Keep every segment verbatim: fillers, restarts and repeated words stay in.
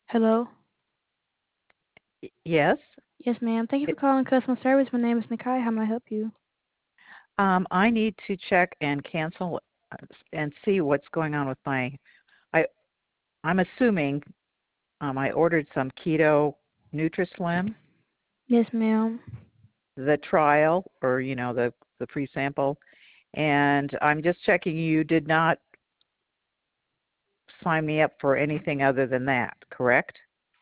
Hello? Y- Yes. Yes, ma'am. Thank you for It, calling customer service. My name is Nakai. How may I help you? um, I need to check and cancel uh, s- and see what's going on with my. I I'm assuming um, I ordered some keto Nutrislim, Yes, ma'am. the trial or you know the the free sample, and I'm just checking you did not sign me up for anything other than that, correct?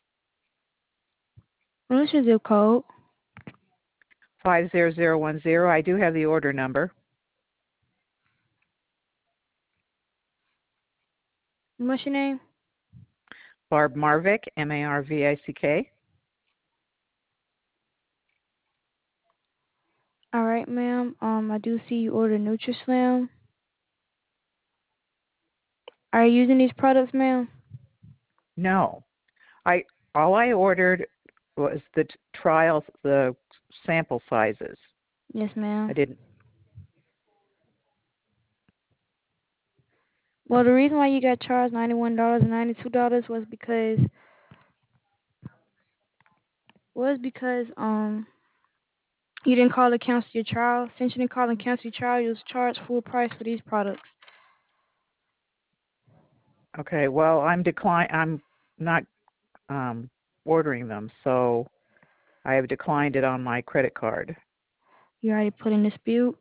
What's your zip code? Five zero zero one zero. I do have the order number. What's your name? Barb Marvick, M A R V I C K. All right, ma'am. Um, I do see you ordered NutriSlim. Are you using these products, ma'am? No, I all I ordered was the t- trial, the sample sizes. Yes, I ma'am. didn't. Well, the reason why you got charged ninety-one dollars and ninety-two dollars was because was because um you didn't call to cancel your trial. Since you didn't call and cancel your trial, you was charged full price for these products. Okay, well, I'm decline. I'm not um, ordering them, so I have declined it on my credit card. You already put in dispute.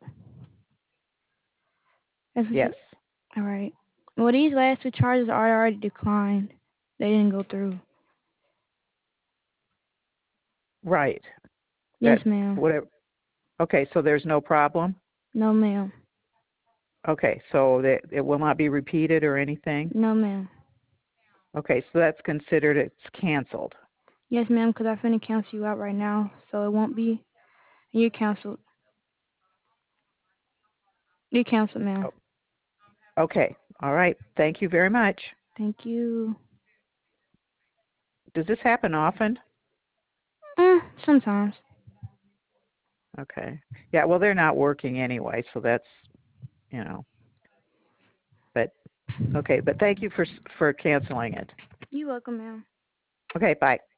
That's what you. Yes, All right. Well, these last two charges are already declined. They didn't go through. right. Yes, That ma'am. whatever. Okay, so there's no problem. No, ma'am. Okay, so that it will not be repeated or anything. No, ma'am. Okay, so that's considered it's canceled. Yes, ma'am, because I'm finna cancel you out right now, so it won't be. You're canceled. You're canceled, ma'am. Oh, okay, all right. Thank you very much. Thank you. Does this happen often? Mm, sometimes. Okay. Yeah, well, they're not working anyway, so that's, you know, but okay, but thank you for s- for canceling it. You're welcome, ma'am. Okay, bye.